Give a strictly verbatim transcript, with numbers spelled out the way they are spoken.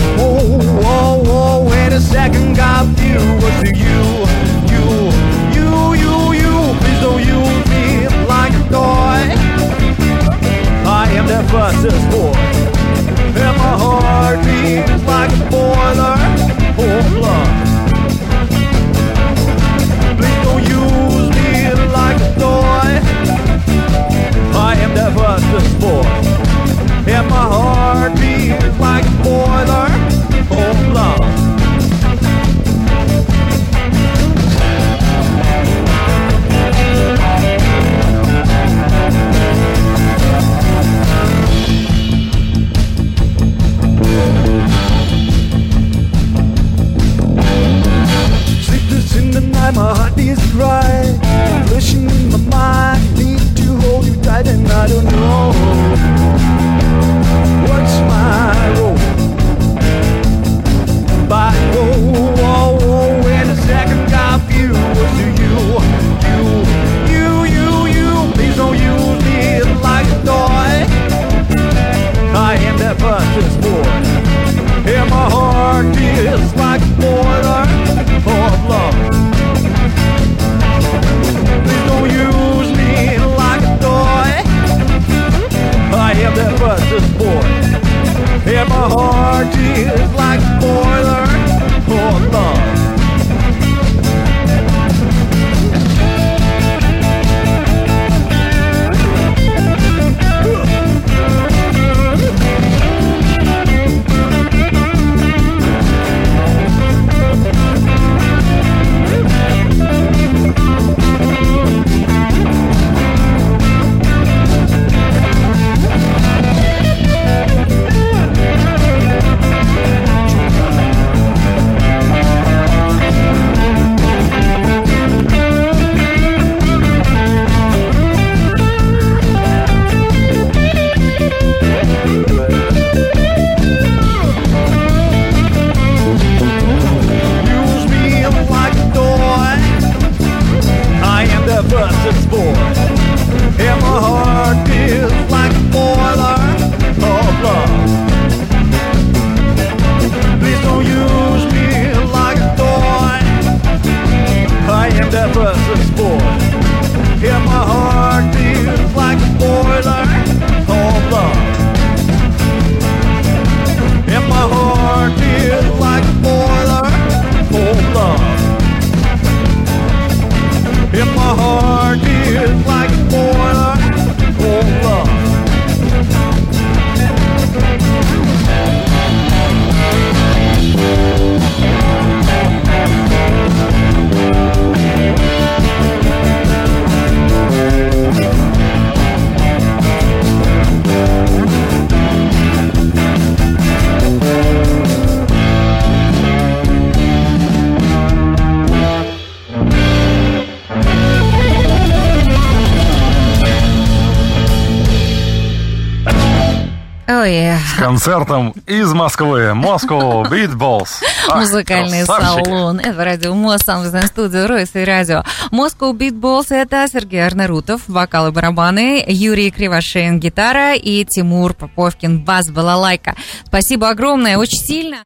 Oh, oh, oh, and the second got you was to you, you, you, you, you. Please don't use me like a toy. I am that fastest boy, and my heart beats like a boiler. Oh, love. Please don't use me like a toy. I am that fastest boy, and my heart beats like a boiler. Oh, love. Sleepless in the night, my heart is dry. Flashing in my mind, need to hold you tight, and I don't know what's my role. But oh, oh, oh, and the second I feel was to you, you, you, you, you. Please don't use me like a toy. I am that fastest boy, and my heart is like a boiler of love. Please don't use me like a toy. I am that fastest boy, and my heart is like a boiler of love. Fastest boy, and my heart is like a boiler of love. Please don't use me like a toy. I am that fastest boy, and my heart is like a boiler of love. And my heart is like a boiler of love. And my heart is like a boiler of love. Oh, yeah. С концертом из Москвы. Moscow Beatballs. Ах, музыкальный красавчики. салон. Это радио МОЗ, самая студия Ройс и радио. Moscow Beatballs — это Сергей Арнарутов, вокал и барабаны, Юрий Кривошеин, гитара, и Тимур Поповкин, бас, балалайка. Спасибо огромное, очень сильно.